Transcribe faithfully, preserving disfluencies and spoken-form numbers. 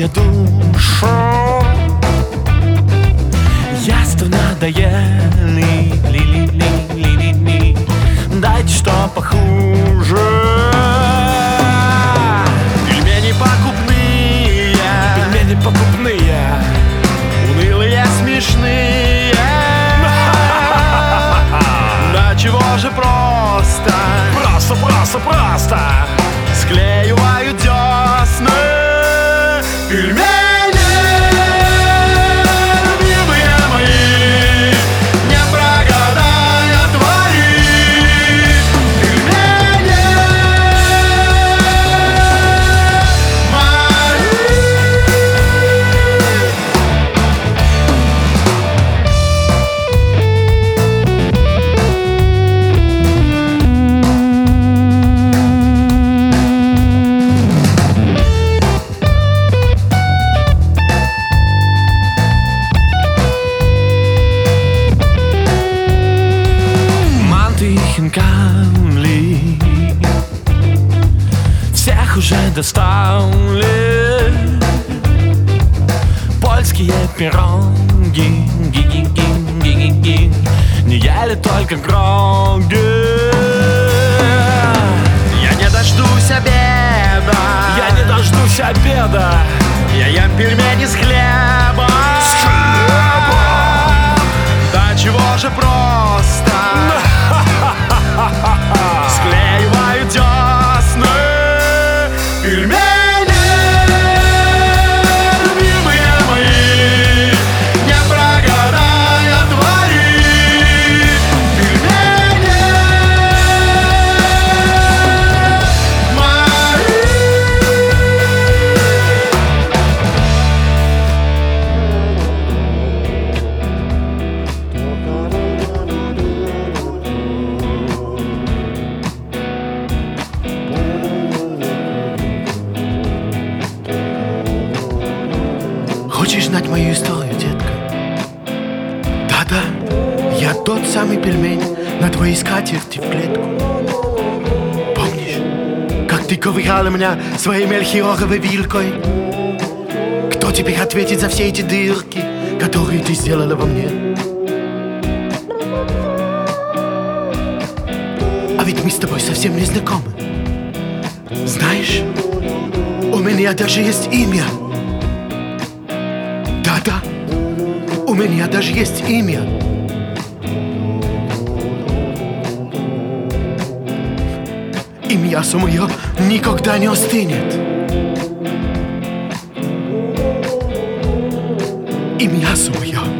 душу. Ясно надоели, ли-ли-ли-ли-ли-ли. Дайте что похуже. Пельмени покупные, пельмени покупные, унылые, смешные. Да чего же просто, просто, просто, просто склеивают десны. Пельмени. Хинкали всех уже достали. Польские пироги, ги-ги-ги-ги-ги-ги, не ели только гроги. Я не дождусь обеда, я не дождусь обеда. Я ем пельмени с хлебом, с хлебом. Да чего же просто склеивают десны. Пельмени. Хочешь знать мою историю, детка? Да-да, я тот самый пельмень на твоей скатерти в клетку. Помнишь, как ты ковыряла меня своей мельхиоровой вилкой? Кто теперь ответит за все эти дырки, которые ты сделала во мне? А ведь мы с тобой совсем не знакомы. Знаешь, у меня даже есть имя. Да-да, у меня даже есть имя. И мясо мое никогда не остынет. И мясо мое